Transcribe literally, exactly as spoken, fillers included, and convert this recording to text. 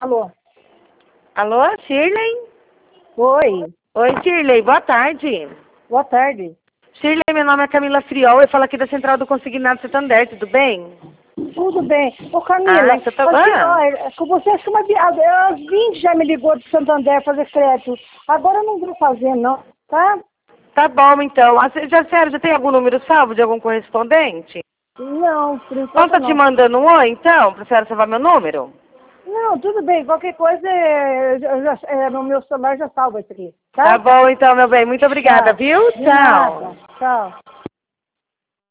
Alô? Alô, Shirley? Oi, Oi, Shirley, boa tarde. boa tarde. Shirley, meu nome é Camila Friol, eu falo aqui da Central do Consignado Santander, tudo bem? Tudo bem. Ô Camila, Ah, você tá... assim, Ah, olha, com você acho que uma, as vinte já me ligou do Santander fazer crédito. Agora eu não vou fazer não, tá? tá bom, então. Ah, cê- Já, sério, já tem algum número salvo de algum correspondente? Não, por Posso enquanto tá te não. mandando um oi, então, pra senhora salvar meu número? Não, tudo bem. Qualquer coisa, é, eu já, é, no meu celular já salva isso aqui, Tá tá? bom, então, meu bem. Muito obrigada, Tá. viu? De Tchau. nada. Tchau.